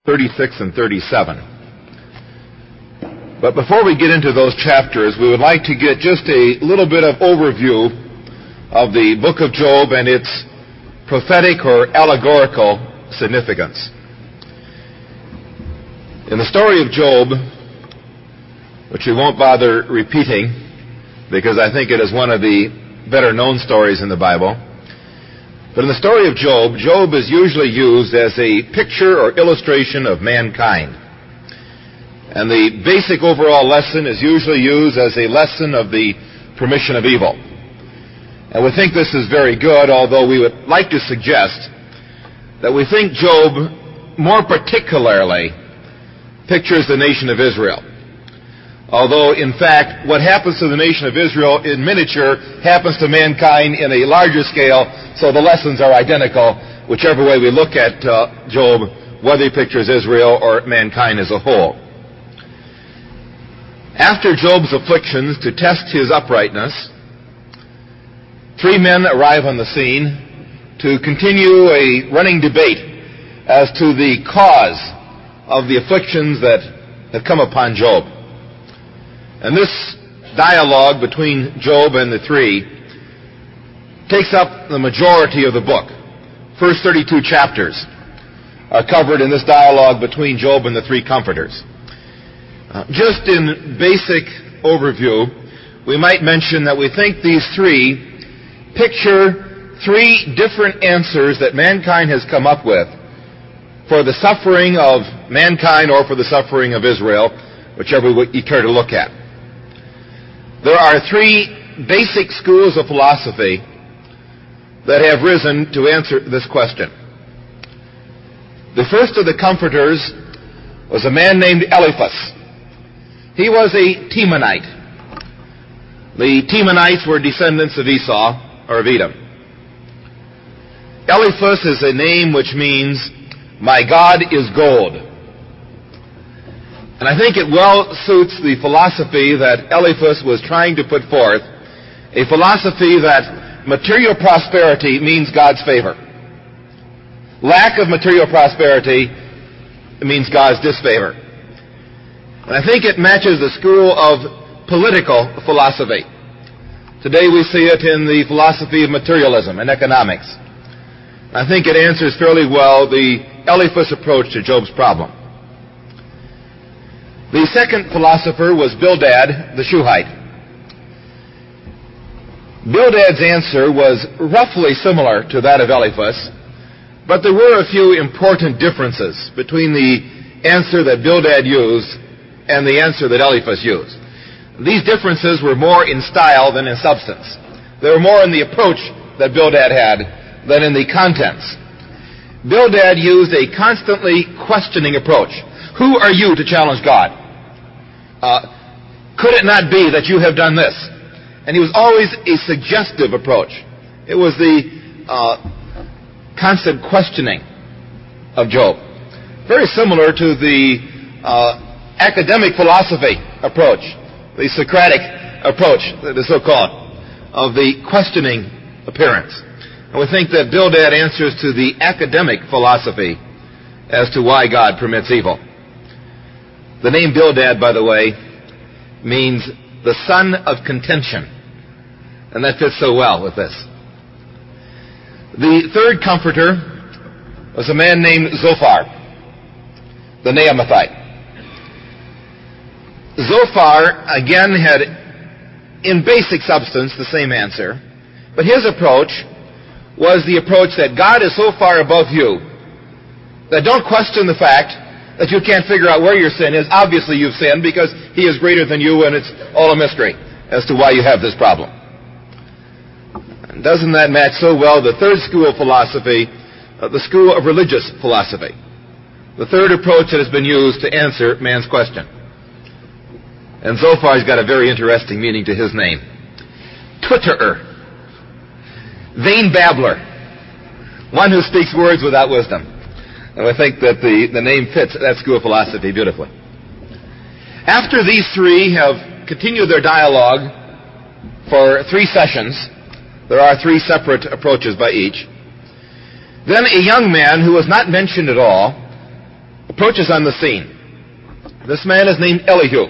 36 and 37. But before we get into those chapters, we would like to get just a little bit of overview of the book of Job and its prophetic or allegorical significance. In the story of Job, which we won't bother repeating because I think it is one of the better known stories in the Bible, but in the story of Job, Job is usually used as a picture or illustration of mankind. And the basic overall lesson is usually used as a lesson of the permission of evil. And we think this is very good, although we would like to suggest that we think Job more particularly pictures the nation of Israel. Although, in fact, what happens to the nation of Israel in miniature happens to mankind in a larger scale, so the lessons are identical, whichever way we look at Job, whether he pictures Israel or mankind as a whole. After Job's afflictions, to test his uprightness, three men arrive on the scene to continue a running debate as to the cause of the afflictions that have come upon Job. And this dialogue between Job and the three takes up the majority of the book. First 32 chapters are covered in this dialogue between Job and the three comforters. Just in basic overview, we might mention that we think these three picture three different answers that mankind has come up with for the suffering of mankind or for the suffering of Israel, whichever you care to look at. There are three basic schools of philosophy that have risen to answer this question. The first of the comforters was a man named Eliphaz. He was a Temanite. The Temanites were descendants of Esau, or of Edom. Eliphaz is a name which means, my God is gold. And I think it well suits the philosophy that Eliphaz was trying to put forth, a philosophy that material prosperity means God's favor. Lack of material prosperity means God's disfavor. And I think it matches the school of political philosophy. Today we see it in the philosophy of materialism and economics. I think it answers fairly well the Eliphaz approach to Job's problem. The second philosopher was Bildad the Shuhite. Bildad's answer was roughly similar to that of Eliphaz, but there were a few important differences between the answer that Bildad used and the answer that Eliphaz used. These differences were more in style than in substance. They were more in the approach that Bildad had than in the contents. Bildad used a constantly questioning approach. Who are you to challenge God? Could it not be that you have done this? And he was always a suggestive approach. It was the constant questioning of Job. Very similar to the academic philosophy approach, the Socratic approach, the so-called, of the questioning appearance. And we think that Bildad answers to the academic philosophy as to why God permits evil. The name Bildad, by the way, means the son of contention. And that fits so well with this. The third comforter was a man named Zophar, the Naamathite. Zophar, again, had, in basic substance, the same answer. But his approach was the approach that God is so far above you that don't question the fact that you can't figure out where your sin is. Obviously you've sinned because He is greater than you and it's all a mystery as to why you have this problem. And doesn't that match so well the third school of philosophy, the school of religious philosophy? The third approach that has been used to answer man's question. And Zophar's got a very interesting meaning to his name. Twitterer. Vain babbler. One who speaks words without wisdom. And I think that the name fits that school of philosophy beautifully. After these three have continued their dialogue for 3 sessions, there are 3 separate approaches by each, then a young man who was not mentioned at all approaches on the scene. This man is named Elihu.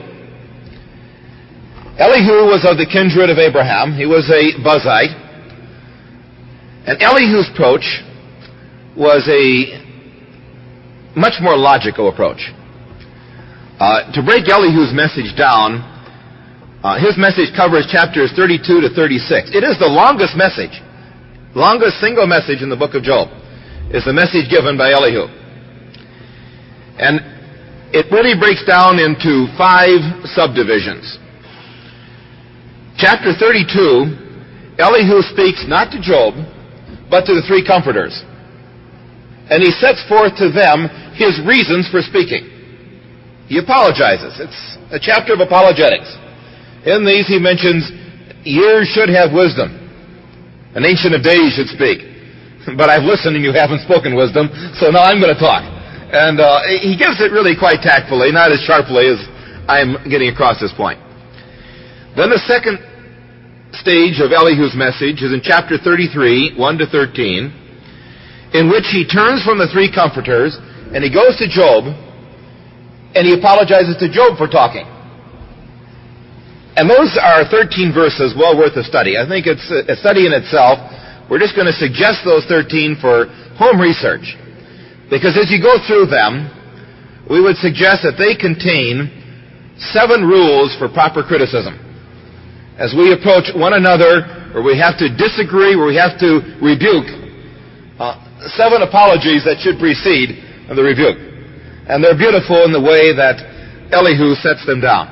Elihu was of the kindred of Abraham. He was a Buzite. And Elihu's approach was a much more logical approach. To break Elihu's message down, his message covers chapters 32 to 36. It is the longest message, longest single message in the book of Job, is the message given by Elihu. And it really breaks down into 5 subdivisions. Chapter 32, Elihu speaks not to Job, but to the 3 comforters. And he sets forth to them his reasons for speaking. He apologizes. It's a chapter of apologetics. In these he mentions, years should have wisdom. An ancient of days should speak. But I've listened and you haven't spoken wisdom, so now I'm going to talk. And he gives it really quite tactfully, not as sharply as I'm getting across this point. Then the second stage of Elihu's message is in chapter 33, 1 to 13, in which he turns from the 3 comforters and he goes to Job and he apologizes to Job for talking. And those are 13 verses well worth a study. I think it's a study in itself. We're just going to suggest those 13 for home research. Because as you go through them, we would suggest that they contain 7 rules for proper criticism. As we approach one another, where we have to disagree, where we have to rebuke, 7 apologies that should precede the rebuke. And they're beautiful in the way that Elihu sets them down.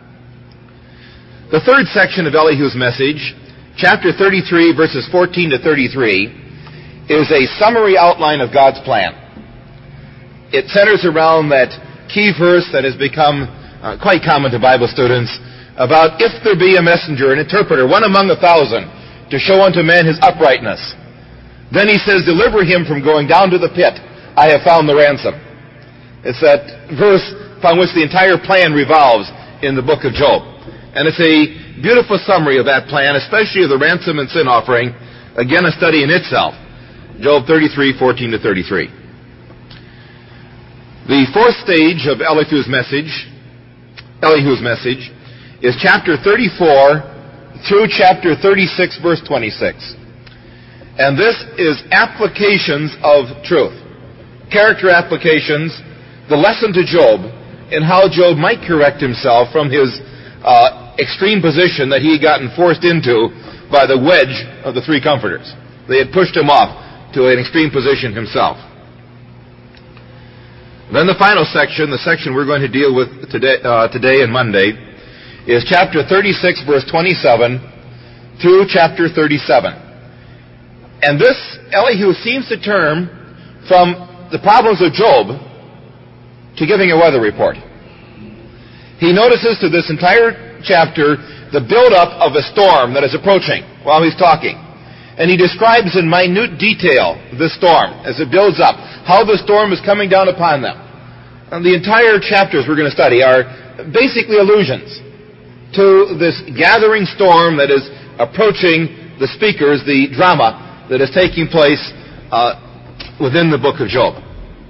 The third section of Elihu's message, chapter 33, verses 14 to 33, is a summary outline of God's plan. It centers around that key verse that has become quite common to Bible students about if there be a messenger, an interpreter, one among 1,000, to show unto man his uprightness. Then he says, deliver him from going down to the pit. I have found the ransom. It's that verse upon which the entire plan revolves in the book of Job. And it's a beautiful summary of that plan, especially of the ransom and sin offering. Again, a study in itself. Job 33, 14 to 33. The fourth stage of Elihu's message is chapter 34 through chapter 36, verse 26. And this is applications of truth. Character applications, the lesson to Job, and how Job might correct himself from his extreme position that he had gotten forced into by the wedge of the 3 comforters. They had pushed him off to an extreme position himself. Then the final section, the section we're going to deal with today and Monday, is chapter 36, verse 27 through chapter 37. And this, Elihu seems to turn from the problems of Job to giving a weather report. He notices to this entire chapter the build-up of a storm that is approaching while he's talking. And he describes in minute detail this storm as it builds up, how the storm is coming down upon them. And the entire chapters we're going to study are basically allusions to this gathering storm that is approaching the speakers, the drama that is taking place within the book of Job.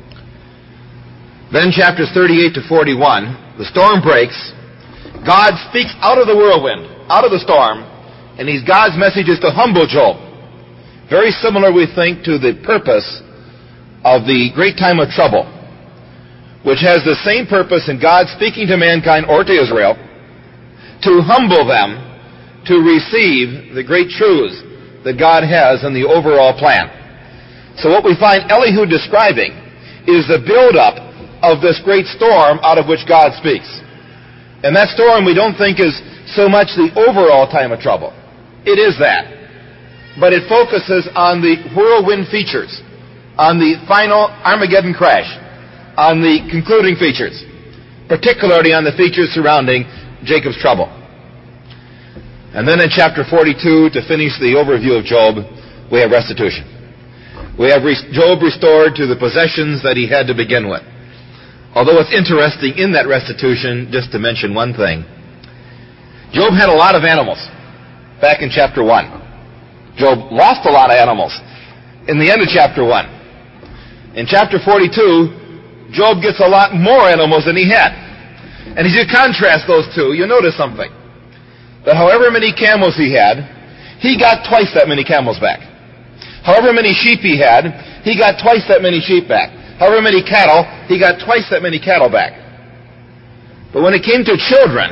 Then chapters 38 to 41, the storm breaks. God speaks out of the whirlwind, out of the storm, and God's message is to humble Job. Very similar, we think, to the purpose of the great time of trouble, which has the same purpose in God speaking to mankind or to Israel, to humble them, to receive the great truths that God has in the overall plan. So what we find Elihu describing is the build-up of this great storm out of which God speaks. And that storm we don't think is so much the overall time of trouble. It is that. But it focuses on the whirlwind features, on the final Armageddon crash, on the concluding features, particularly on the features surrounding Jacob's trouble. And then in chapter 42, to finish the overview of Job, we have restitution. We have Job restored to the possessions that he had to begin with. Although it's interesting in that restitution, just to mention one thing, Job had a lot of animals back in chapter 1. Job lost a lot of animals in the end of chapter 1. In chapter 42, Job gets a lot more animals than he had. And as you contrast those two, you'll notice something. That however many camels he had, he got twice that many camels back. However many sheep he had, he got twice that many sheep back. However many cattle, he got twice that many cattle back. But when it came to children,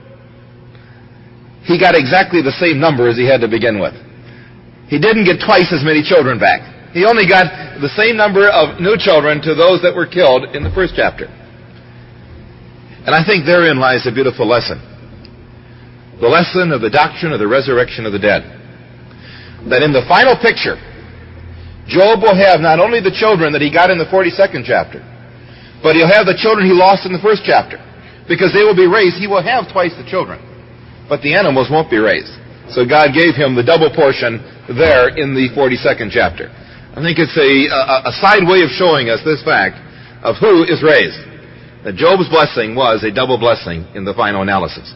he got exactly the same number as he had to begin with. He didn't get twice as many children back. He only got the same number of new children to those that were killed in the first chapter. And I think therein lies a beautiful lesson. The lesson of the doctrine of the resurrection of the dead. That in the final picture, Job will have not only the children that he got in the 42nd chapter, but he'll have the children he lost in the first chapter. Because they will be raised, he will have twice the children. But the animals won't be raised. So God gave him the double portion there in the 42nd chapter. I think it's a side way of showing us this fact of who is raised. That Job's blessing was a double blessing in the final analysis.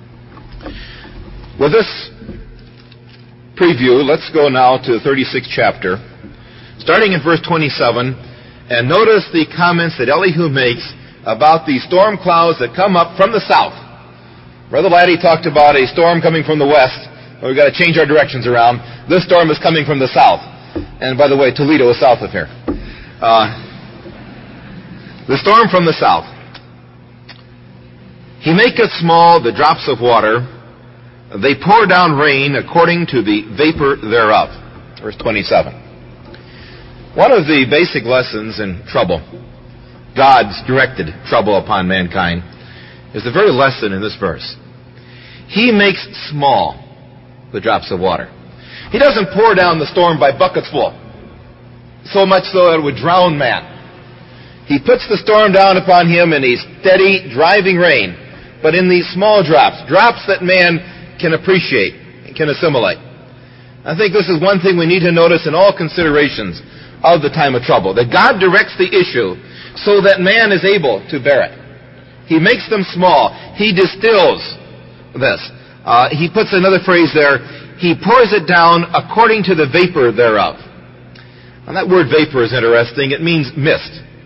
With this preview, let's go now to the 36th chapter, starting in verse 27, and notice the comments that Elihu makes about the storm clouds that come up from the south. Brother Laddie talked about a storm coming from the west. We've got to change our directions around. This storm is coming from the south. And by the way, Toledo is south of here. The storm from the south. He maketh small the drops of water. They pour down rain according to the vapor thereof. Verse 27. One of the basic lessons in trouble, God's directed trouble upon mankind, is the very lesson in this verse. He makes small the drops of water. He doesn't pour down the storm by buckets full, so much so that it would drown man. He puts the storm down upon him in a steady, driving rain, but in these small drops, drops that man can appreciate and can assimilate. I think this is one thing we need to notice in all considerations of the time of trouble, that God directs the issue so that man is able to bear it. He makes them small. He distills this. He puts another phrase there, he pours it down according to the vapor thereof. And that word vapor is interesting. It means mist.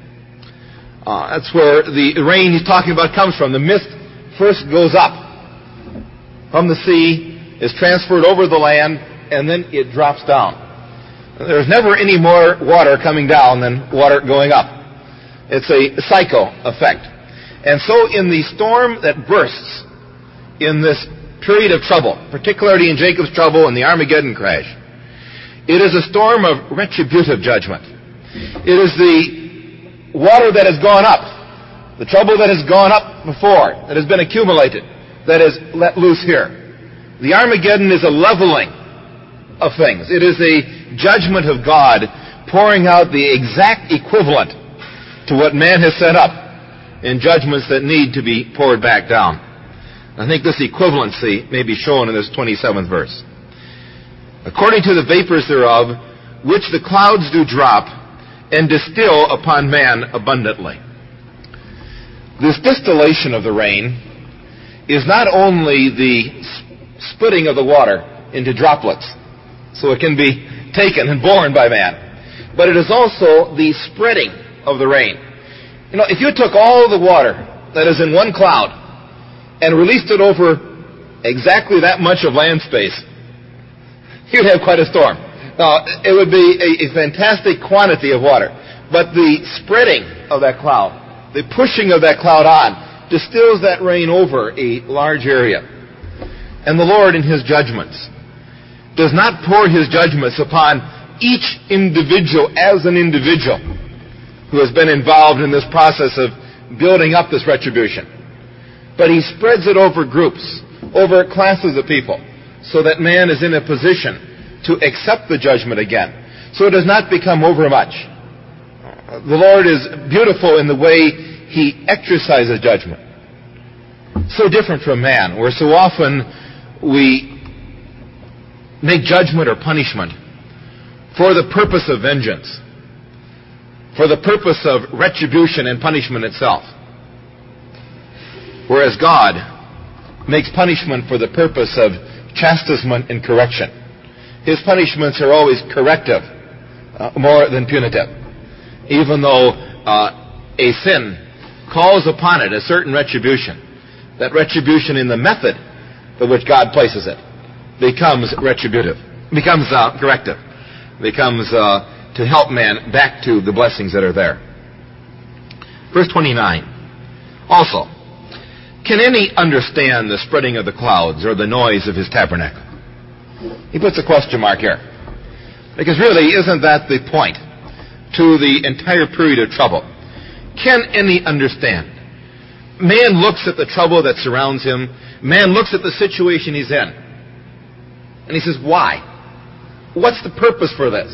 That's where the rain he's talking about comes from. The mist first goes up from the sea, is transferred over the land, and then it drops down. There's never any more water coming down than water going up. It's a cycle effect. And so in the storm that bursts in this period of trouble, particularly in Jacob's trouble and the Armageddon crash, it is a storm of retributive judgment. It is the water that has gone up, the trouble that has gone up before, that has been accumulated, that is let loose here. The Armageddon is a leveling of things. It is a judgment of God pouring out the exact equivalent to what man has set up in judgments that need to be poured back down. I think this equivalency may be shown in this 27th verse. According to the vapors thereof, which the clouds do drop, and distill upon man abundantly. This distillation of the rain is not only the splitting of the water into droplets, so it can be taken and borne by man, but it is also the spreading of the rain. You know, if you took all the water that is in one cloud and released it over exactly that much of land space, you'd have quite a storm. Now, it would be a fantastic quantity of water. But the spreading of that cloud, the pushing of that cloud on, distills that rain over a large area. And the Lord, in His judgments, does not pour His judgments upon each individual as an individual who has been involved in this process of building up this retribution. But He spreads it over groups, over classes of people, so that man is in a position to accept the judgment again. So it does not become overmuch. The Lord is beautiful in the way He exercises judgment. So different from man, where so often we make judgment or punishment for the purpose of vengeance, for the purpose of retribution and punishment itself. Whereas God makes punishment for the purpose of chastisement and correction. His punishments are always corrective, more than punitive. Even though a sin calls upon it a certain retribution, that retribution in the method by which God places it becomes retributive, becomes corrective, becomes to help man back to the blessings that are there. Verse 29. Also, can any understand the spreading of the clouds or the noise of his tabernacle? He puts a question mark here. Because really, isn't that the point to the entire period of trouble? Can any understand? Man looks at the trouble that surrounds him. Man looks at the situation he's in. And he says, why? What's the purpose for this?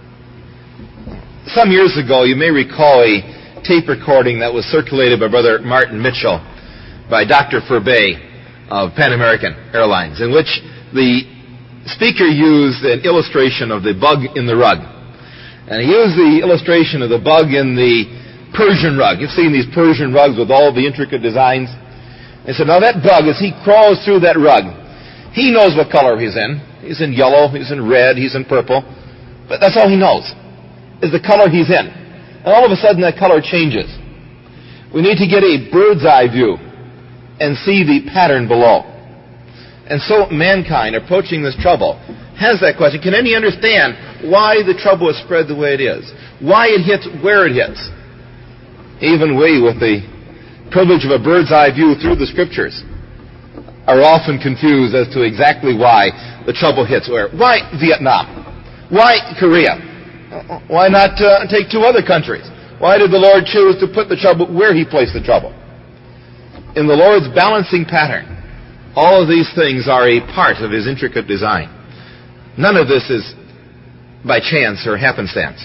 Some years ago, you may recall a tape recording that was circulated by Brother Martin Mitchell by Dr. Furbay of Pan American Airlines, in which the speaker used an illustration of the bug in the rug. And he used the illustration of the bug in the Persian rug. You've seen these Persian rugs with all the intricate designs. He said, now that bug, as he crawls through that rug, he knows what color he's in. He's in yellow, he's in red, he's in purple. But that's all he knows, is the color he's in. And all of a sudden that color changes. We need to get a bird's eye view and see the pattern below. And so mankind, approaching this trouble, has that question. Can any understand why the trouble is spread the way it is? Why it hits where it hits? Even we, with the privilege of a bird's eye view through the Scriptures, are often confused as to exactly why the trouble hits where. Why Vietnam? Why Korea? Why not take two other countries? Why did the Lord choose to put the trouble where He placed the trouble? In the Lord's balancing pattern, all of these things are a part of His intricate design. None of this is by chance or happenstance.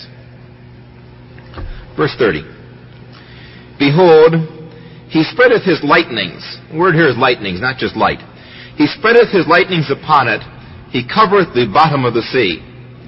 Verse 30. Behold, He spreadeth His lightnings. The word here is lightnings, not just light. He spreadeth His lightnings upon it. He covereth the bottom of the sea.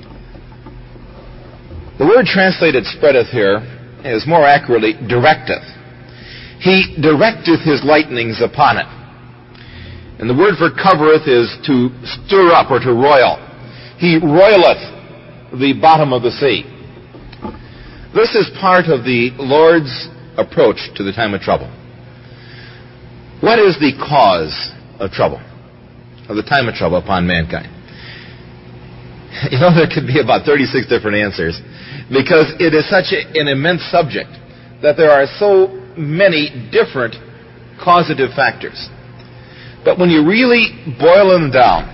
The word translated spreadeth here is more accurately directeth. He directeth His lightnings upon it. And the word for covereth is to stir up or to roil. He roileth the bottom of the sea. This is part of the Lord's approach to the time of trouble. What is the cause of trouble, of the time of trouble upon mankind? You know, there could be about 36 different answers, because it is such an immense subject that there are so many different causative factors. But when you really boil them down,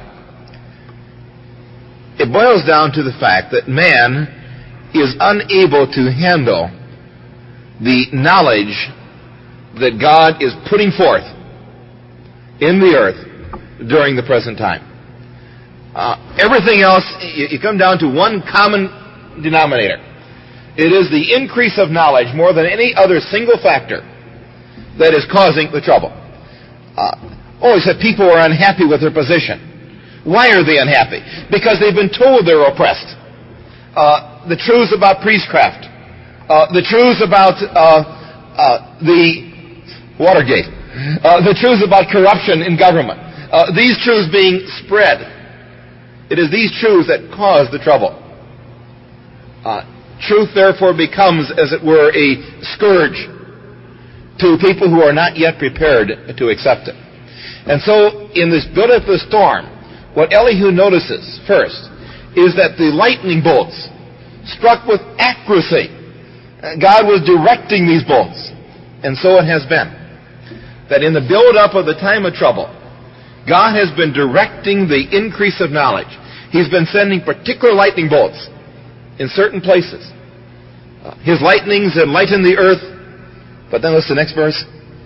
it boils down to the fact that man is unable to handle the knowledge that God is putting forth in the earth during the present time. Everything else, you come down to one common denominator. It is the increase of knowledge more than any other single factor that is causing the trouble. He said people are unhappy with their position. Why are they unhappy? Because they've been told they're oppressed. The truths about priestcraft, the truths about the Watergate, the truths about corruption in government, these truths being spread. It is these truths that cause the trouble. Truth, therefore, becomes, as it were, a scourge to people who are not yet prepared to accept it. And so, in this build-up of the storm, what Elihu notices first is that the lightning bolts struck with accuracy. God was directing these bolts. And so it has been. That in the build-up of the time of trouble, God has been directing the increase of knowledge. He's been sending particular lightning bolts in certain places. His lightnings enlighten the earth. But then listen to the next verse.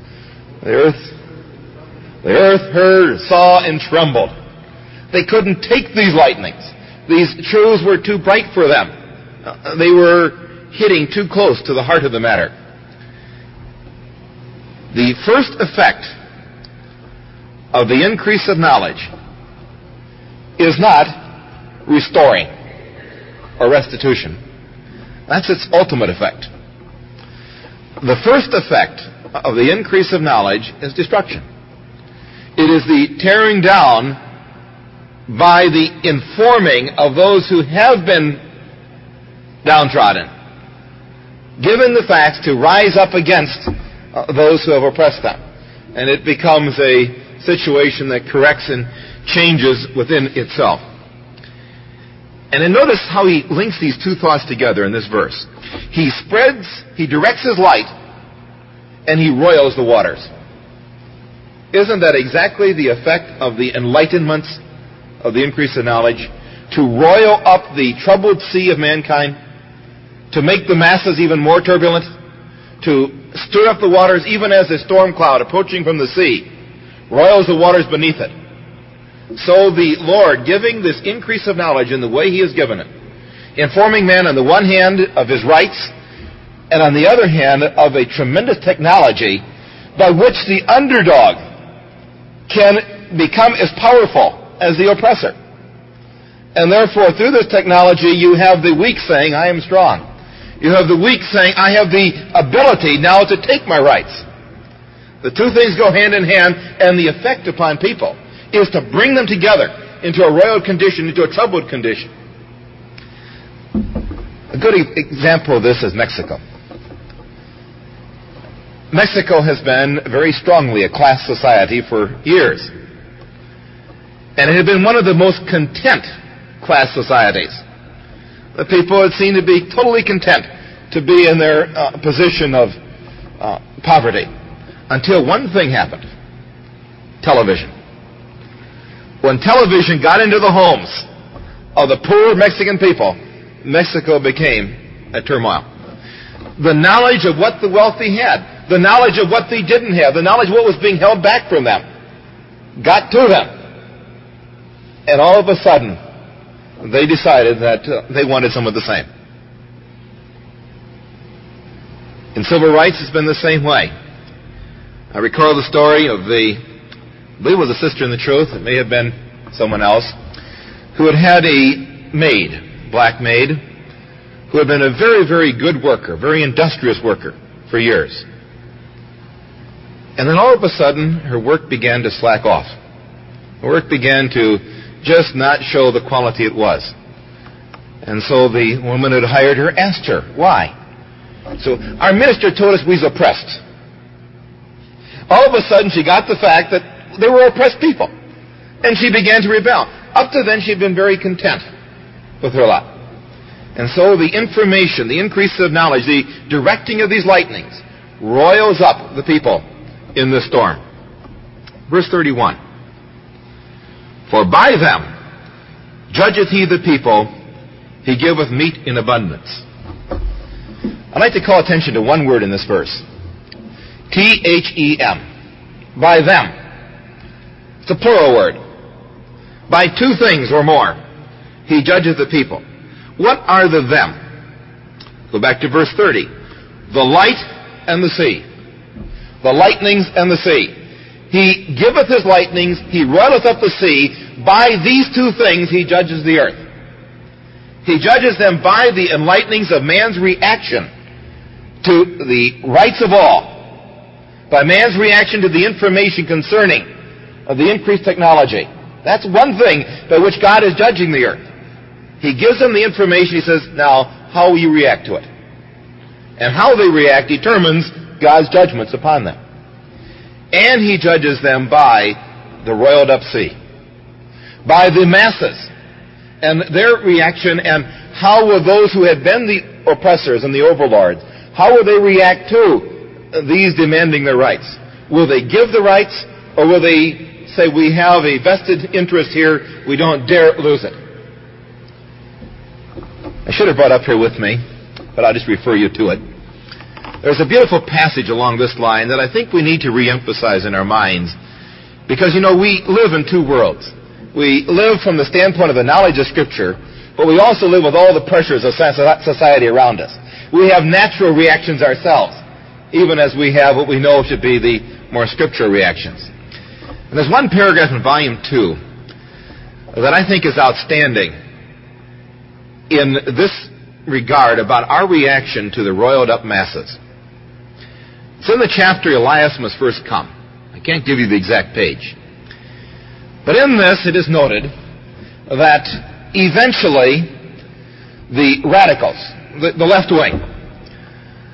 The earth heard, saw, and trembled. They couldn't take these lightnings. These truths were too bright for them. They were hitting too close to the heart of the matter. The first effect of the increase of knowledge is not restoring or restitution. That's its ultimate effect. The first effect of the increase of knowledge is destruction. It is the tearing down by the informing of those who have been downtrodden given the facts to rise up against those who have oppressed them. And it becomes a situation that corrects and changes within itself. And then notice how he links these two thoughts together in this verse. He directs his light, and he roils the waters. Isn't that exactly the effect of the enlightenment of the increase of knowledge? To roil up the troubled sea of mankind, to make the masses even more turbulent, to stir up the waters even as a storm cloud approaching from the sea roils the waters beneath it. So the Lord, giving this increase of knowledge in the way He has given it, informing man on the one hand of his rights, and on the other hand of a tremendous technology by which the underdog can become as powerful as the oppressor. And therefore, through this technology, you have the weak saying, I am strong. You have the weak saying, I have the ability now to take my rights. The two things go hand in hand, and the effect upon people is to bring them together into a roiled condition, into a troubled condition. A good example of this is Mexico. Mexico has been very strongly a class society for years. And it had been one of the most content class societies. The people had seemed to be totally content to be in their position of poverty. Until one thing happened. Television. When television got into the homes of the poor Mexican people, Mexico became a turmoil. The knowledge of what the wealthy had, the knowledge of what they didn't have, the knowledge of what was being held back from them, got to them. And all of a sudden, they decided that they wanted some of the same. In civil rights, it's been the same way. I recall the story of I believe it was a sister in the truth, it may have been someone else, who had a maid, black maid, who had been a very, very good worker, very industrious worker for years. And then all of a sudden, her work began to slack off. Her work began to just not show the quality it was. And so the woman who had hired her asked her, why? So, our minister told us we was oppressed. All of a sudden, she got the fact that they were oppressed people. And she began to rebel. Up to then, she'd been very content with her lot. And so the information, the increase of knowledge, the directing of these lightnings roils up the people in the storm. Verse 31. For by them judgeth he the people, he giveth meat in abundance. I'd like to call attention to one word in this verse. T-H-E-M. By them. It's a plural word. By two things or more, he judgeth the people. What are the them? Go back to verse 30. The light and the sea. The lightnings and the sea. He giveth his lightnings, he roileth up the sea. By these two things he judges the earth. He judges them by the enlightenings of man's reaction to the rights of all. By man's reaction to the information concerning of the increased technology. That's one thing by which God is judging the earth. He gives them the information. He says, now, how will you react to it? And how they react determines God's judgments upon them. And he judges them by the roiled up sea. By the masses. And their reaction, and how will those who had been the oppressors and the overlords, how will they react to these demanding their rights? Will they give the rights, or will they say, we have a vested interest here, we don't dare lose it? I should have brought up here with me, but I'll just refer you to it. There's a beautiful passage along this line that I think we need to re-emphasize in our minds, because, we live in two worlds. We live from the standpoint of the knowledge of Scripture, but we also live with all the pressures of society around us. We have natural reactions ourselves, even as we have what we know should be the more scriptural reactions. And there's one paragraph in Volume 2 that I think is outstanding in this regard about our reaction to the roiled up masses. It's in the chapter Elias Must First Come. I can't give you the exact page. But in this it is noted that eventually the radicals, the left wing,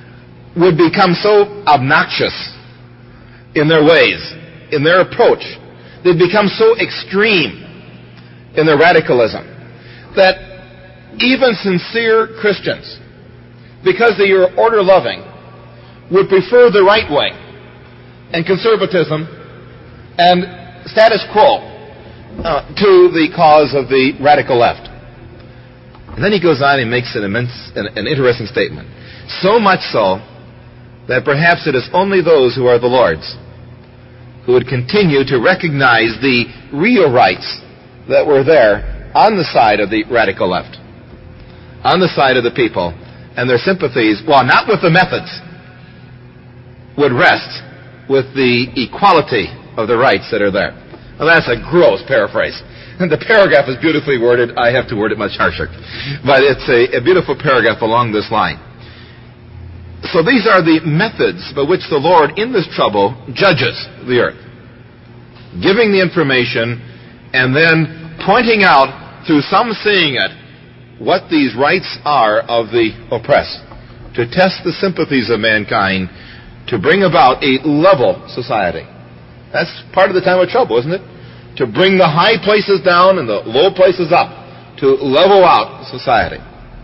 would become so obnoxious in their ways, in their approach. They'd become so extreme in their radicalism that even sincere Christians, because they are order-loving, would prefer the right way and conservatism and status quo to the cause of the radical left. And then he goes on and makes an interesting statement. So much so that perhaps it is only those who are the Lord's who would continue to recognize the real rights that were there on the side of the radical left, on the side of the people, and their sympathies, while not with the methods, would rest with the equality of the rights that are there. Well, that's a gross paraphrase. And the paragraph is beautifully worded. I have to word it much harsher. But it's a beautiful paragraph along this line. So these are the methods by which the Lord, in this trouble, judges the earth. Giving the information and then pointing out, through some seeing it, what these rights are of the oppressed. To test the sympathies of mankind, to bring about a level society. That's part of the time of trouble, isn't it? To bring the high places down and the low places up. To level out society.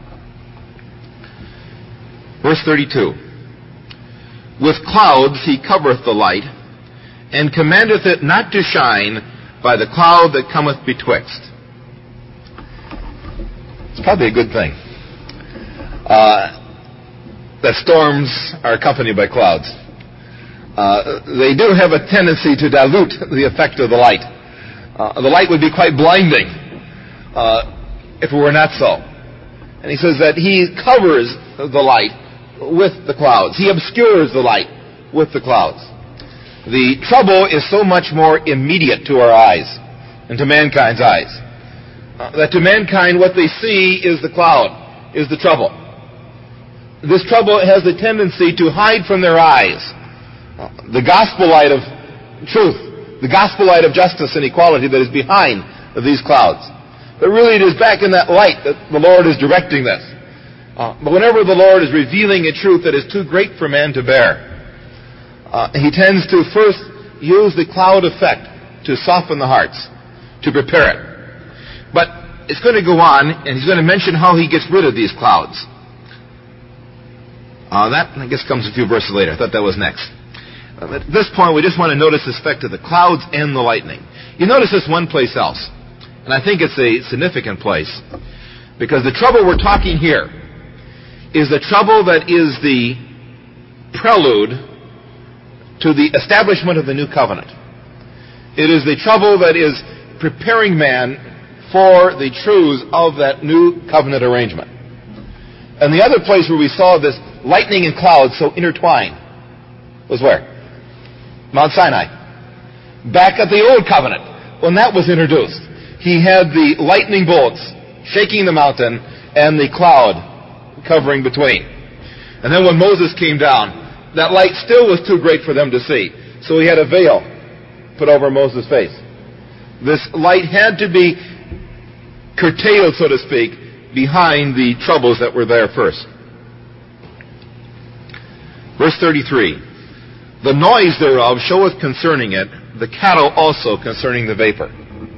Verse 32. With clouds he covereth the light, and commandeth it not to shine by the cloud that cometh betwixt. It's probably a good thing that storms are accompanied by clouds. They do have a tendency to dilute the effect of the light. The light would be quite blinding if it were not so. And he says that he covers the light with the clouds. He obscures the light with the clouds. The trouble is so much more immediate to our eyes and to mankind's eyes. That to mankind what they see is the cloud, is the trouble. This trouble has the tendency to hide from their eyes the gospel light of truth, the gospel light of justice and equality that is behind these clouds. But really it is back in that light that the Lord is directing this. But whenever the Lord is revealing a truth that is too great for man to bear, he tends to first use the cloud effect to soften the hearts, to prepare it. But it's going to go on, and he's going to mention how he gets rid of these clouds. That, I guess, comes a few verses later. I thought that was next. At this point, we just want to notice the effect of the clouds and the lightning. You notice this one place else, and I think it's a significant place, because the trouble we're talking here is the trouble that is the prelude to the establishment of the new covenant. It is the trouble that is preparing man for the truths of that new covenant arrangement. And the other place where we saw this lightning and clouds so intertwined was where? Mount Sinai. Back at the old covenant, when that was introduced, he had the lightning bolts shaking the mountain and the cloud covering between. And then when Moses came down, that light still was too great for them to see. So he had a veil put over Moses' face. This light had to be curtailed, so to speak, behind the troubles that were there first. Verse 33. The noise thereof showeth concerning it, the cattle also concerning the vapor.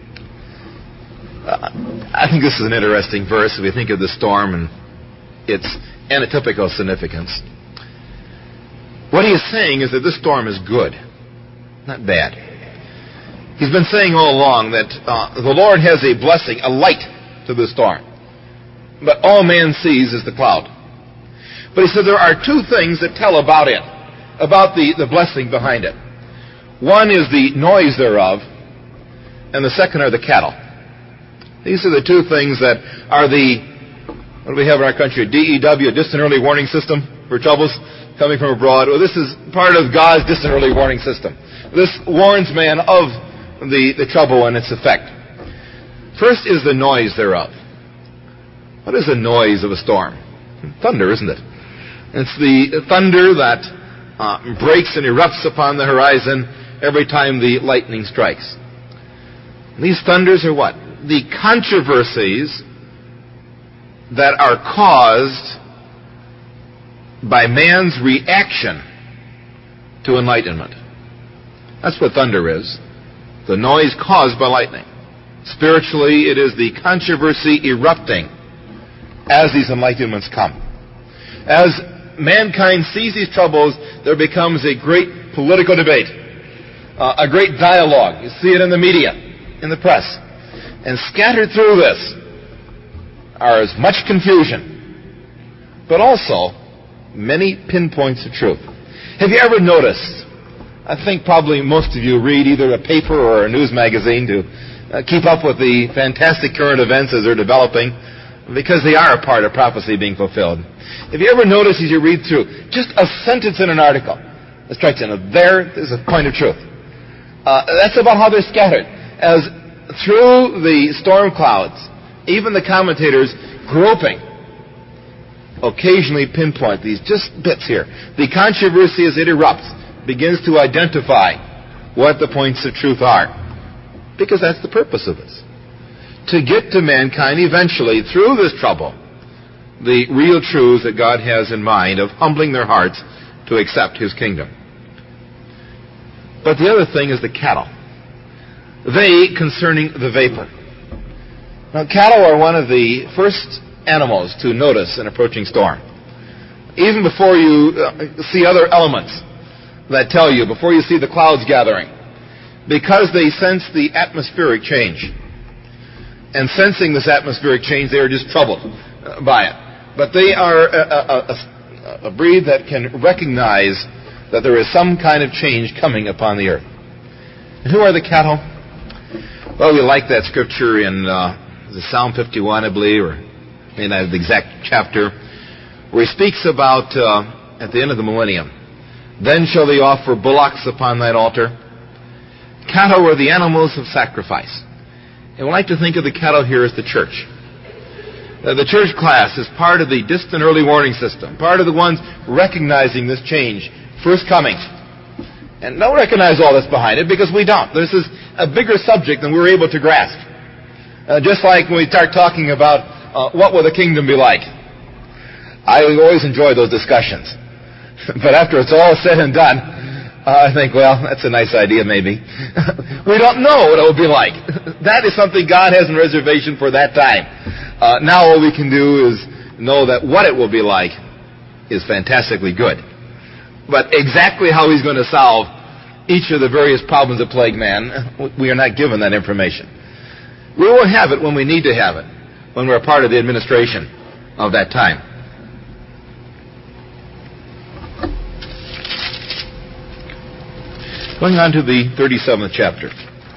I think this is an interesting verse if we think of the storm and its antitypical significance. What he is saying is that this storm is good, not bad. He's been saying all along that the Lord has a blessing, a light to the storm. But all man sees is the cloud. But he said there are two things that tell about it, about the blessing behind it. One is the noise thereof, and the second are the cattle. These are the two things that are what do we have in our country? DEW, a distant early warning system for troubles coming from abroad. Well, this is part of God's distant early warning system. This warns man of the trouble and its effect. First is the noise thereof. What is the noise of a storm? Thunder, isn't it? It's the thunder that breaks and erupts upon the horizon every time the lightning strikes. These thunders are what? The controversies that are caused by man's reaction to enlightenment. That's what thunder is. The noise caused by lightning. Spiritually, it is the controversy erupting as these enlightenments come. As mankind sees these troubles, there becomes a great political debate, a great dialogue. You see it in the media, in the press. And scattered through this are as much confusion, but also many pinpoints of truth. Have you ever noticed, I think probably most of you read either a paper or a news magazine to keep up with the fantastic current events as they're developing, because they are a part of prophecy being fulfilled. Have you ever noticed as you read through, just a sentence in an article that strikes you, there's a point of truth. That's about how they're scattered. As through the storm clouds, even the commentators groping occasionally pinpoint these just bits here. The controversy as it erupts begins to identify what the points of truth are, because that's the purpose of this. To get to mankind eventually, through this trouble, the real truths that God has in mind of humbling their hearts to accept His kingdom. But the other thing is the cattle. They concerning the vapor. Now, cattle are one of the first animals to notice an approaching storm. Even before you see other elements that tell you, before you see the clouds gathering, because they sense the atmospheric change. And sensing this atmospheric change, they are just troubled by it. But they are a breed that can recognize that there is some kind of change coming upon the earth. And who are the cattle? Well, we like that scripture in Psalm 51, I believe, or maybe not the exact chapter, where he speaks about, at the end of the millennium, then shall they offer bullocks upon thine altar. Cattle are the animals of sacrifice. And we like to think of the cattle here as the church. The church class is part of the distant early warning system, part of the ones recognizing this change, first coming. And don't recognize all this behind it, because we don't. This is a bigger subject than we're able to grasp. Just like when we start talking about what will the kingdom be like. I always enjoy those discussions. But after it's all said and done, I think, well, that's a nice idea, maybe. We don't know what it will be like. That is something God has in reservation for that time. Now all we can do is know that what it will be like is fantastically good. But exactly how He's going to solve each of the various problems that plague man, we are not given that information. We will have it when we need to have it, when we're a part of the administration of that time. Going on to the 37th chapter.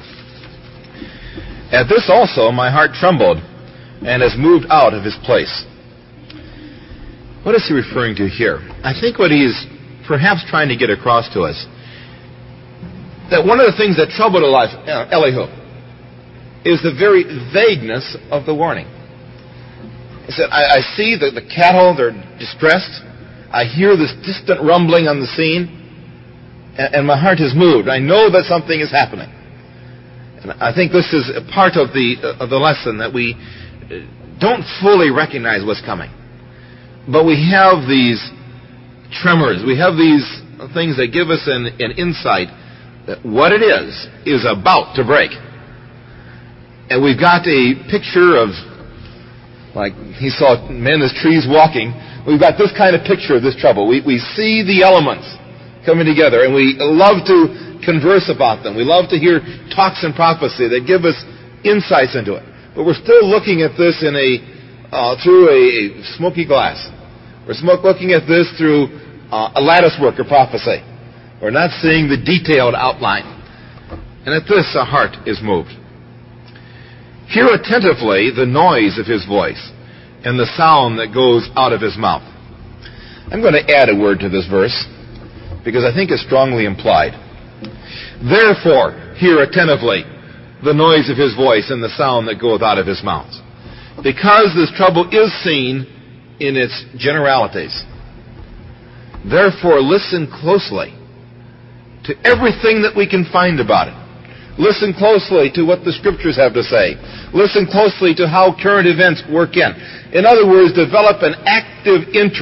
At this also my heart trembled, and has moved out of his place. What is he referring to here? I think what he is perhaps trying to get across to us, that one of the things that troubled Elihu is the very vagueness of the warning. He said, I see that the cattle, they're distressed. I hear this distant rumbling on the scene. And my heart is moved. I know that something is happening. And I think this is a part of the lesson, that we don't fully recognize what's coming. But we have these tremors. We have these things that give us an insight that what it is about to break. And we've got a picture of, like he saw men as trees walking. We've got this kind of picture of this trouble. We see the elements coming together, and we love to converse about them. We love to hear talks and prophecy that give us insights into it. But we're still looking at this through a smoky glass. We're looking at this through a latticework of prophecy. We're not seeing the detailed outline. And at this, our heart is moved. Hear attentively the noise of his voice and the sound that goes out of his mouth. I'm going to add a word to this verse, because I think it's strongly implied. Therefore, hear attentively the noise of his voice and the sound that goeth out of his mouth. Because this trouble is seen in its generalities. Therefore, listen closely to everything that we can find about it. Listen closely to what the Scriptures have to say. Listen closely to how current events work in. In other words, develop an active interest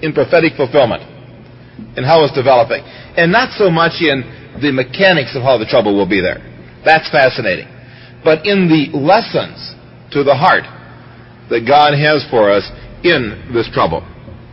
in prophetic fulfillment, in how it's developing. And not so much in the mechanics of how the trouble will be there. That's fascinating. But in the lessons to the heart that God has for us in this trouble.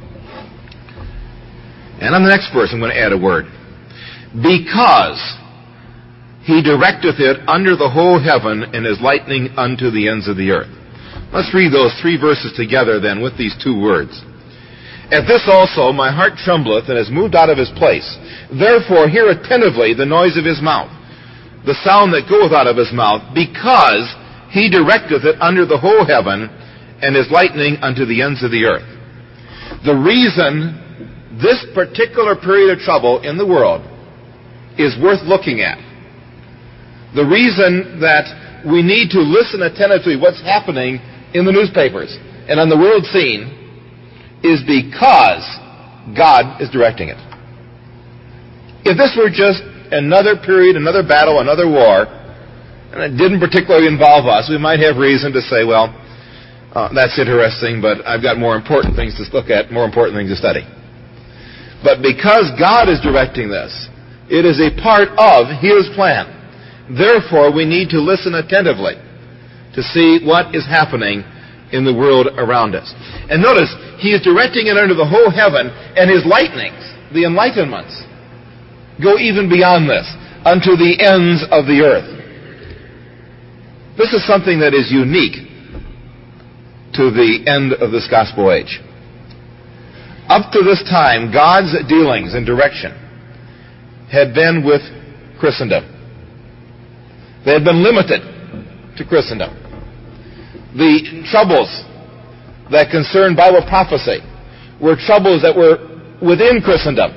And on the next verse, I'm going to add a word. Because he directeth it under the whole heaven, and is lightning unto the ends of the earth. Let's read those 3 verses together then with these 2 words. At this also my heart trembleth, and is moved out of his place. Therefore hear attentively the noise of his mouth, the sound that goeth out of his mouth, because he directeth it under the whole heaven, and is lightning unto the ends of the earth. The reason this particular period of trouble in the world is worth looking at, the reason that we need to listen attentively to what's happening in the newspapers and on the world scene, is because God is directing it. If this were just another period, another battle, another war, and it didn't particularly involve us, we might have reason to say, well, that's interesting, but I've got more important things to look at, more important things to study. But because God is directing this, it is a part of His plan. Therefore, we need to listen attentively to see what is happening in the world around us. And notice, He is directing it under the whole heaven, and His lightnings, the enlightenments, go even beyond this, unto the ends of the earth. This is something that is unique to the end of this gospel age. Up to this time, God's dealings and direction had been with Christendom. They had been limited to Christendom. The troubles that concerned Bible prophecy were troubles that were within Christendom.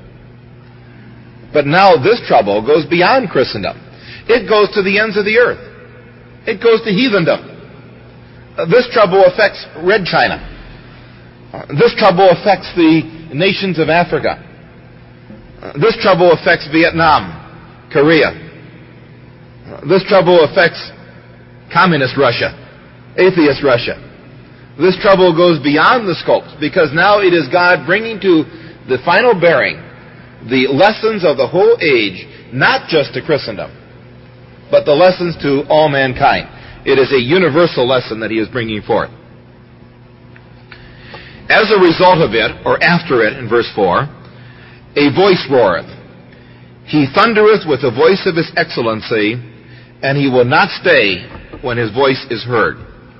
But now this trouble goes beyond Christendom. It goes to the ends of the earth. It goes to heathendom. This trouble affects Red China. This trouble affects the nations of Africa. This trouble affects Vietnam, Korea. This trouble affects communist Russia, atheist Russia. This trouble goes beyond the scopes, because now it is God bringing to the final bearing the lessons of the whole age, not just to Christendom, but the lessons to all mankind. It is a universal lesson that He is bringing forth. As a result of it, or after it, in verse 4, a voice roareth. He thundereth with the voice of His excellency, and He will not stay when His voice is heard.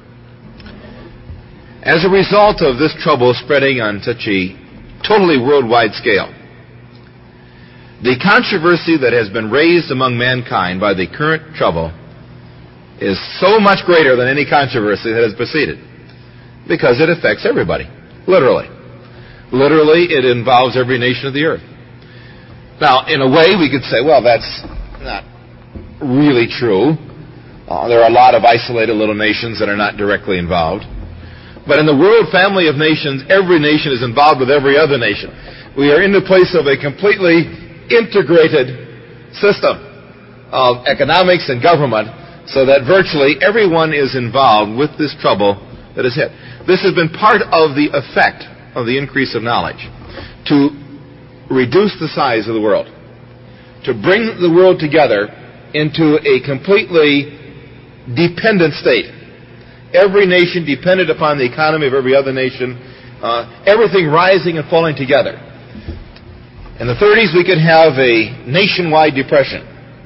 As a result of this trouble spreading on such a totally worldwide scale, the controversy that has been raised among mankind by the current trouble is so much greater than any controversy that has preceded, because it affects everybody, literally. Literally, it involves every nation of the earth. Now, in a way, we could say, well, that's not really true. There are a lot of isolated little nations that are not directly involved. But in the world family of nations, every nation is involved with every other nation. We are in the place of a completely integrated system of economics and government, so that virtually everyone is involved with this trouble that has hit. This has been part of the effect of the increase of knowledge, to reduce the size of the world, to bring the world together into a completely dependent state. Every nation dependent upon the economy of every other nation, everything rising and falling together. In the 30s, we could have a nationwide depression.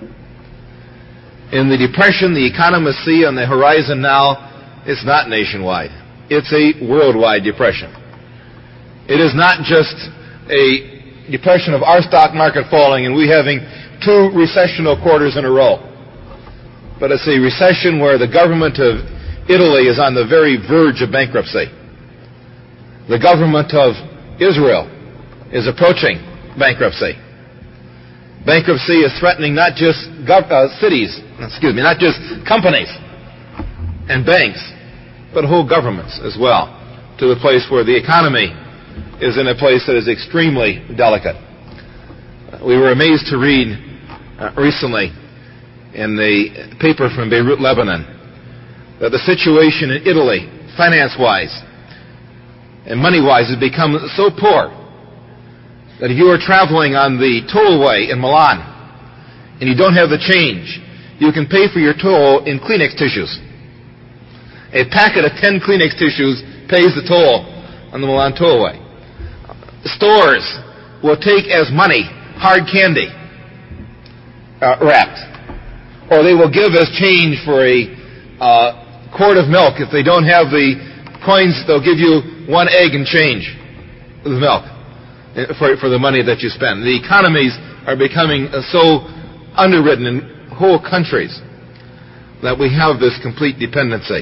In the depression, the economists see on the horizon now, it's not nationwide. It's a worldwide depression. It is not just a depression of our stock market falling and we having 2 recessional quarters in a row. But it's a recession where the government of Italy is on the very verge of bankruptcy. The government of Israel is approaching bankruptcy. Bankruptcy is threatening not just not just companies and banks, but whole governments as well, to the place where the economy is in a place that is extremely delicate. We were amazed to read recently in the paper from Beirut, Lebanon, that the situation in Italy, finance-wise, and money-wise has become so poor that if you are traveling on the tollway in Milan and you don't have the change, you can pay for your toll in Kleenex tissues. A packet of 10 Kleenex tissues pays the toll on the Milan tollway. Stores will take as money hard candy wrapped, or they will give as change for a quart of milk. If they don't have the coins, they'll give you one egg and change with milk for the money that you spend. The economies are becoming so underwritten in whole countries that we have this complete dependency.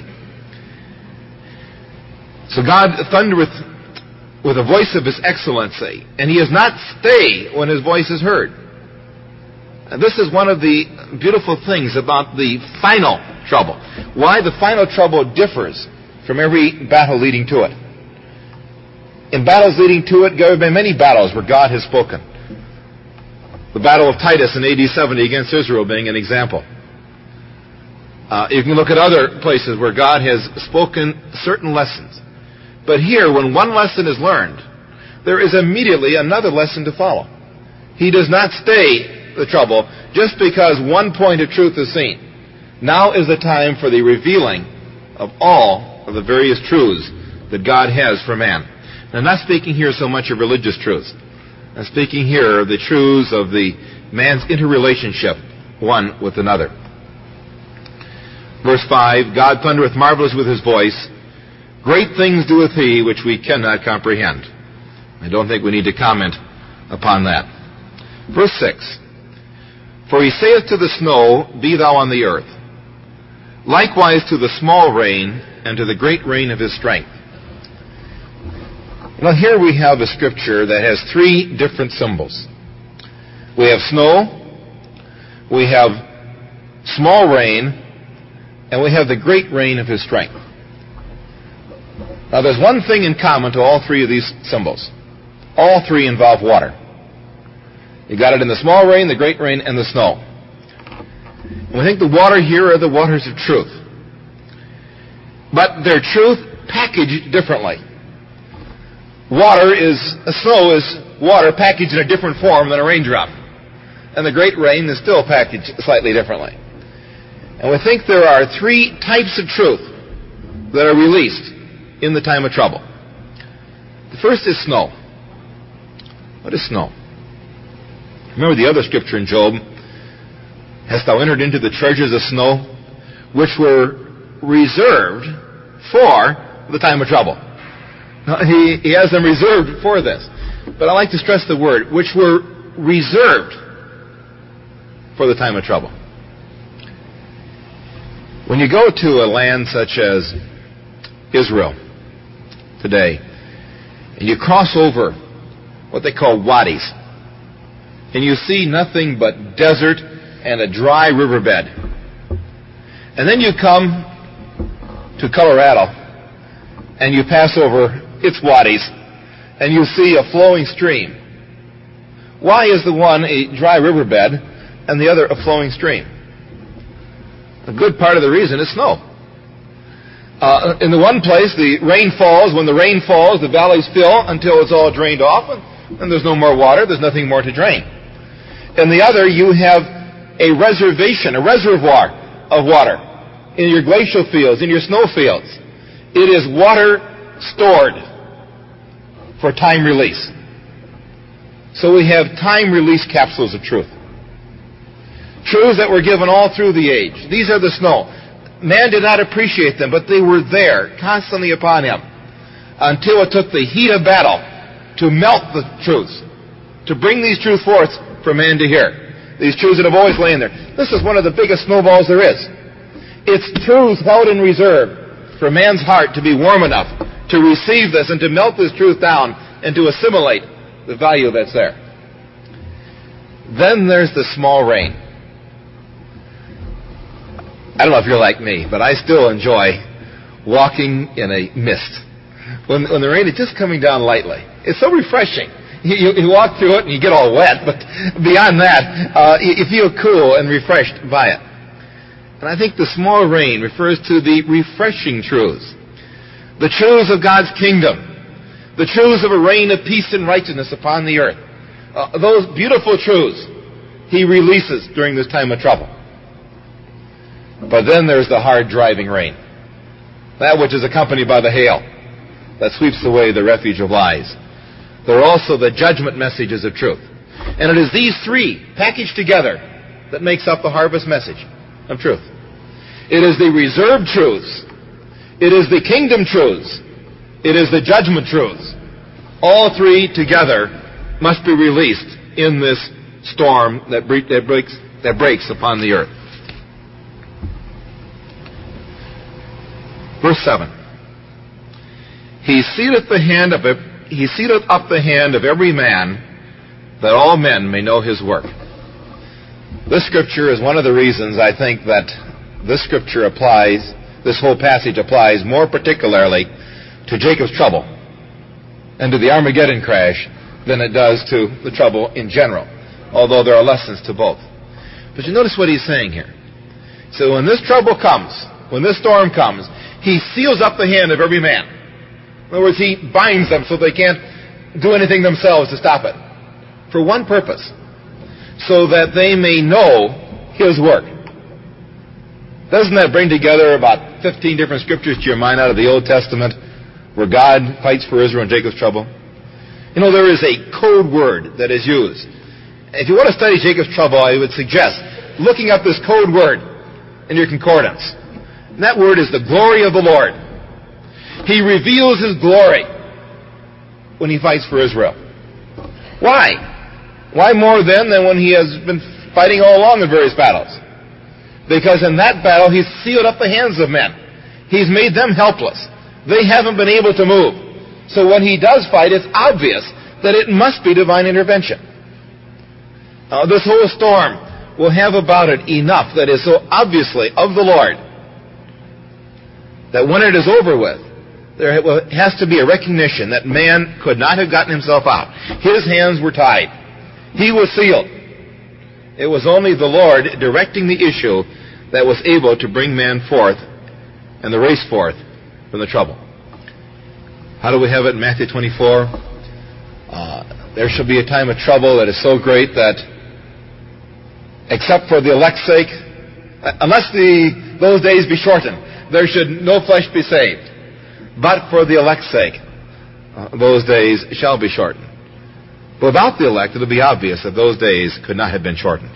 So God thundereth with a voice of His excellency, and He does not stay when His voice is heard. And this is one of the beautiful things about the final trouble. Why the final trouble differs from every battle leading to it. In battles leading to it, there have been many battles where God has spoken. The Battle of Titus in AD 70 against Israel being an example. You can look at other places where God has spoken certain lessons. But here, when one lesson is learned, there is immediately another lesson to follow. He does not stay the trouble just because one point of truth is seen. Now is the time for the revealing of all of the various truths that God has for man. And I'm not speaking here so much of religious truths. I'm speaking here of the truths of the man's interrelationship one with another. Verse 5, God thundereth marvelous with His voice. Great things doeth He which we cannot comprehend. I don't think we need to comment upon that. Verse 6, for He saith to the snow, be thou on the earth. Likewise to the small rain, and to the great rain of His strength. Now here we have a scripture that has three different symbols. We have snow, we have small rain, and we have the great rain of His strength. Now there's one thing in common to all three of these symbols. All three involve water. You got it in the small rain, the great rain, and the snow. And we think the water here are the waters of truth. But they're truth packaged differently. Snow is water packaged in a different form than a raindrop. And the great rain is still packaged slightly differently. And we think there are three types of truth that are released in the time of trouble. The first is snow. What is snow? Remember the other scripture in Job, hast thou entered into the treasures of snow, which were reserved for the time of trouble. Now, he has them reserved for this. But I like to stress the word, which were reserved for the time of trouble. When you go to a land such as Israel today, and you cross over what they call wadis, and you see nothing but desert and a dry riverbed, and then you come to Colorado, and you pass over its wadis, and you see a flowing stream. Why is the one a dry riverbed and the other a flowing stream? A good part of the reason is snow. In the one place, the rain falls. When the rain falls, the valleys fill until it's all drained off, and there's no more water. There's nothing more to drain. In the other, you have a reservation, a reservoir of water in your glacial fields, in your snow fields. It is water stored for time release. So we have time release capsules of truth. Truths that were given all through the age. These are the snow. Man did not appreciate them, but they were there, constantly upon him, until it took the heat of battle to melt the truths, to bring these truths forth for man to hear. These truths that have always lain there. This is one of the biggest snowballs there is. It's truths held in reserve for man's heart to be warm enough to receive this and to melt this truth down and to assimilate the value that's there. Then there's the small rain. I don't know if you're like me, but I still enjoy walking in a mist. When the rain is just coming down lightly. It's so refreshing. You walk through it and you get all wet, but beyond that, you feel cool and refreshed by it. And I think the small rain refers to the refreshing truths. The truths of God's kingdom. The truths of a reign of peace and righteousness upon the earth. Those beautiful truths He releases during this time of trouble. But then there's the hard driving rain. That which is accompanied by the hail that sweeps away the refuge of lies. There are also the judgment messages of truth. And it is these three packaged together that makes up the harvest message of truth. It is the reserved truths. It is the kingdom truths. It is the judgment truths. All three together must be released in this storm that breaks upon the earth. Verse 7. He seateth up the hand of every man, that all men may know his work. This scripture is one of the reasons I think that this whole passage applies more particularly to Jacob's trouble and to the Armageddon crash than it does to the trouble in general, although there are lessons to both. But you notice what he's saying here. So when this trouble comes, when this storm comes, He seals up the hand of every man. In other words, He binds them so they can't do anything themselves to stop it. For one purpose, so that they may know His work. Doesn't that bring together about 15 different scriptures to your mind out of the Old Testament where God fights for Israel in Jacob's trouble? You know, there is a code word that is used. If you want to study Jacob's trouble, I would suggest looking up this code word in your concordance. And that word is the glory of the Lord. He reveals His glory when He fights for Israel. Why? Why more then than when He has been fighting all along in various battles? Because in that battle He's sealed up the hands of men. He's made them helpless. They haven't been able to move. So when He does fight, it's obvious that it must be divine intervention. This whole storm will have about it enough that is so obviously of the Lord that when it is over with, there has to be a recognition that man could not have gotten himself out. His hands were tied. He was sealed. It was only the Lord directing the issue that was able to bring man forth and the race forth from the trouble. How do we have it in Matthew 24? There shall be a time of trouble that is so great that, except for the elect's sake, unless those days be shortened, there should no flesh be saved. But for the elect's sake, those days shall be shortened. But without the elect, it will be obvious that those days could not have been shortened.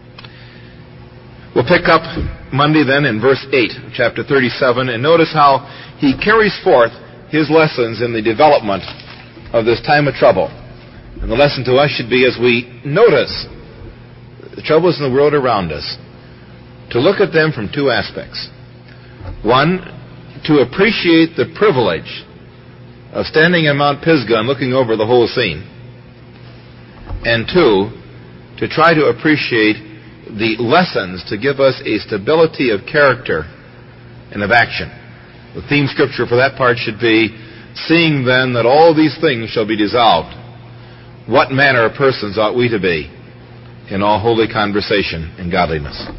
We'll pick up Monday then in verse 8, chapter 37, and notice how he carries forth his lessons in the development of this time of trouble. And the lesson to us should be, as we notice the troubles in the world around us, to look at them from two aspects. One, to appreciate the privilege of standing on Mount Pisgah and looking over the whole scene. And two, to try to appreciate the lessons to give us a stability of character and of action. The theme scripture for that part should be, seeing then that all these things shall be dissolved, what manner of persons ought we to be in all holy conversation and godliness?